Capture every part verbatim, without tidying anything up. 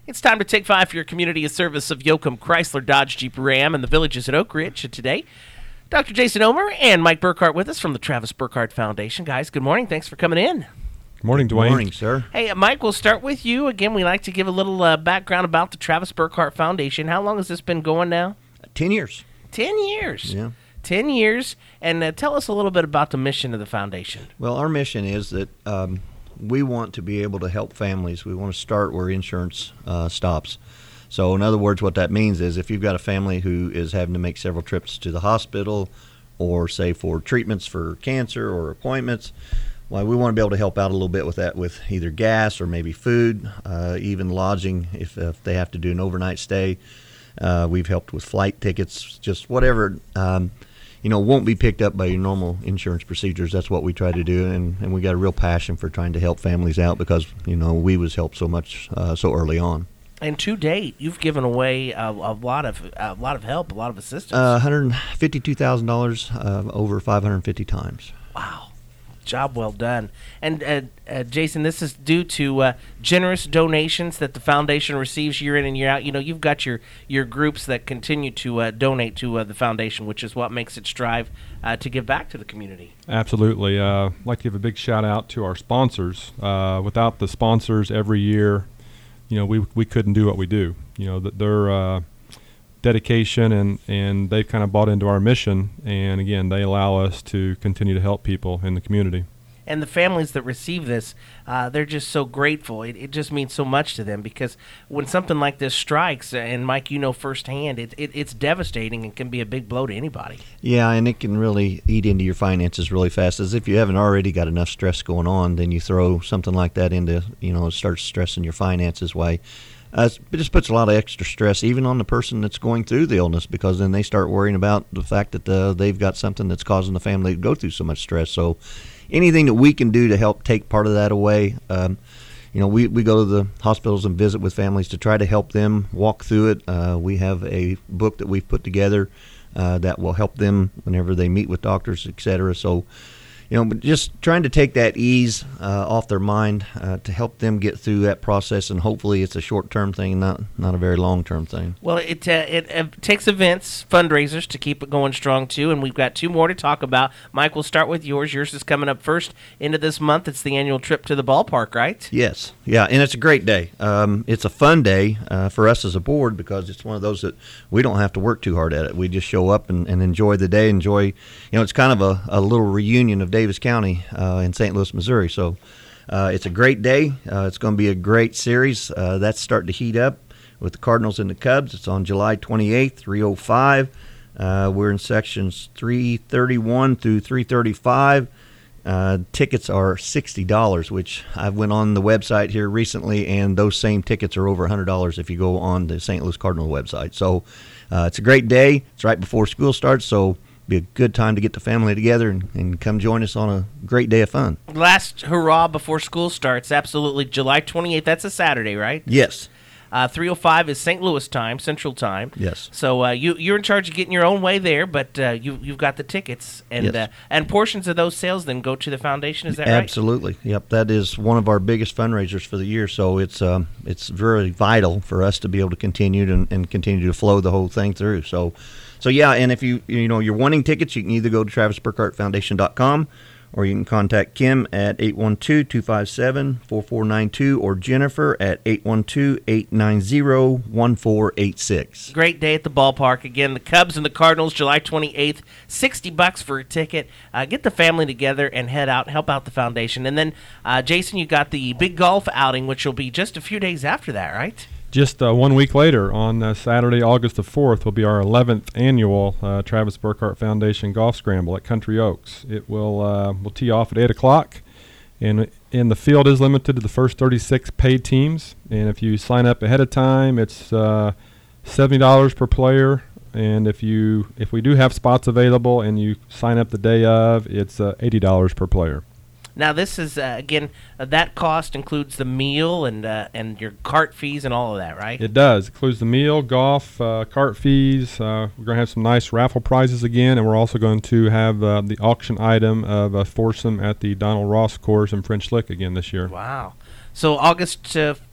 It's time to take five for your community of service of Yoakum Chrysler Dodge Jeep Ram and the villages at Oak Ridge. And today, Doctor Jason Omer and Mike Burkhart with us from the Travis Burkhart Foundation. Guys, good morning. Thanks for coming in. Good morning, Dwayne. Good morning, sir. Hey, uh, Mike, we'll start with you. Again, we like to give a little uh, background about the Travis Burkhart Foundation. How long has this been going now? Ten years. Ten years. Yeah. Ten years. And uh, tell us a little bit about the mission of the foundation. Well, our mission is that um, we want to be able to help families. We want to start where insurance uh, stops. So, in other words, what that means is if you've got a family who is having to make several trips to the hospital or, say, for treatments for cancer or appointments, well, we want to be able to help out a little bit with that with either gas or maybe food, uh, even lodging if, if they have to do an overnight stay. Uh, we've helped with flight tickets, just whatever, um, you know, won't be picked up by your normal insurance procedures. That's what we try to do, and, and we got a real passion for trying to help families out because, you know, we was helped so much uh, so early on. And to date, you've given away a, a lot of a lot of help, a lot of assistance. Uh, one hundred fifty-two thousand dollars uh, over five hundred fifty times. Wow. Job well done. And, uh, uh, Jason, this is due to uh, generous donations that the foundation receives year in and year out. You know, you've got your, your groups that continue to uh, donate to uh, the foundation, which is what makes it strive uh, to give back to the community. Absolutely. Uh, I'd like to give a big shout out to our sponsors. Uh, without the sponsors every year, you know, we we couldn't do what we do. You know, that their uh, dedication and, and they've kind of bought into our mission, and again, they allow us to continue to help people in the community. And the families that receive this, uh, they're just so grateful. It, it just means so much to them because when something like this strikes, and Mike, you know firsthand, it, it it's devastating and can be a big blow to anybody. Yeah, and it can really eat into your finances really fast. As if you haven't already got enough stress going on, then you throw something like that into, you know, it starts stressing your finances way. Uh, it just puts a lot of extra stress even on the person that's going through the illness because then they start worrying about the fact that uh, they've got something that's causing the family to go through so much stress. So anything that we can do to help take part of that away, um, you know, we, we go to the hospitals and visit with families to try to help them walk through it. Uh, we have a book that we've put together uh, that will help them whenever they meet with doctors, et cetera. So, you know, but just trying to take that ease uh, off their mind uh, to help them get through that process, and hopefully it's a short-term thing, not not a very long-term thing. Well, it, uh, it uh, takes events, fundraisers to keep it going strong, too, and we've got two more to talk about. Mike, we'll start with yours. Yours is coming up first into this month. It's the annual trip to the ballpark, right? Yes. Yeah, and it's a great day. Um, it's a fun day uh, for us as a board because it's one of those that we don't have to work too hard at it. We just show up and, and enjoy the day, enjoy, you know, it's kind of a, a little reunion of Davis County uh, in Saint Louis, Missouri. So uh, it's a great day. Uh, it's going to be a great series. Uh, that's starting to heat up with the Cardinals and the Cubs. It's on July twenty-eighth, three oh five. Uh, we're in sections three thirty-one through three thirty-five. Uh, tickets are sixty dollars, which I went on the website here recently, and those same tickets are over one hundred dollars if you go on the Saint Louis Cardinal website. So uh, it's a great day. It's right before school starts, so be a good time to get the family together and, and come join us on a great day of fun. Last hurrah before school starts, absolutely. July twenty-eighth, that's a Saturday, right? Yes. Uh, three oh five is Saint Louis time, Central Time. Yes. So uh, you, you're in charge of getting your own way there, but uh, you, you've got the tickets. And Yes. uh, and portions of those sales then go to the foundation, is that right? Absolutely. Yep, that is one of our biggest fundraisers for the year, so it's um, it's very vital for us to be able to continue to, and continue to flow the whole thing through. So, so yeah, and if you you know you're wanting tickets, you can either go to travis burkhart foundation dot com or you can contact Kim at eight one two, two five seven, four four nine two or Jennifer at eight one two, eight nine zero, one four eight six. Great day at the ballpark. Again, the Cubs and the Cardinals, July twenty-eighth, sixty bucks for a ticket. Uh, get the family together and head out, help out the foundation. And then, uh, Jason, you got the big golf outing, which will be just a few days after that, right? Just uh, one week later, on uh, Saturday, August the fourth, will be our eleventh annual uh, Travis Burkhart Foundation Golf Scramble at Country Oaks. It will uh, will tee off at eight o'clock, and, and the field is limited to the first thirty-six paid teams. And if you sign up ahead of time, it's uh, seventy dollars per player. And if you if we do have spots available and you sign up the day of, it's uh, eighty dollars per player. Now, this is, uh, again, uh, that cost includes the meal and uh, and your cart fees and all of that, right? It does. It includes the meal, golf, uh, cart fees. Uh, we're going to have some nice raffle prizes again, and we're also going to have uh, the auction item of a foursome at the Donald Ross course in French Lick again this year. Wow. So August uh,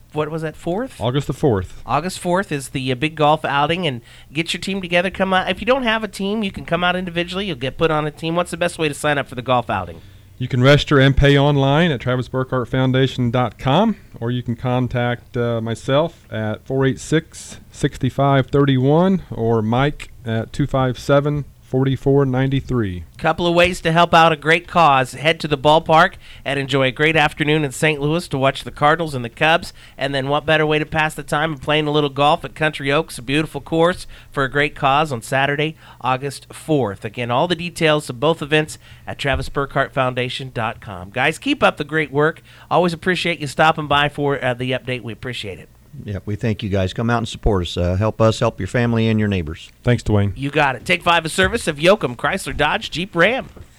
what was that, fourth? August the fourth. August fourth is the uh, big golf outing, and get your team together. Come out. If you don't have a team, you can come out individually. You'll get put on a team. What's the best way to sign up for the golf outing? You can register and pay online at travis burkhart foundation dot com, or you can contact uh, myself at four eight six, six five three one or Mike at two five seven, four four nine three. Couple of ways to help out a great cause. Head to the ballpark and enjoy a great afternoon in Saint Louis to watch the Cardinals and the Cubs. And then what better way to pass the time than playing a little golf at Country Oaks, a beautiful course for a great cause on Saturday, August fourth. Again, all the details of both events at travis burkhart foundation dot com. Guys, keep up the great work. Always appreciate you stopping by for uh, the update. We appreciate it. Yeah, we thank you guys. Come out and support us. Uh, help us, help your family and your neighbors. Thanks, Dwayne. You got it. Take five, a service of Yoakum Chrysler Dodge Jeep Ram.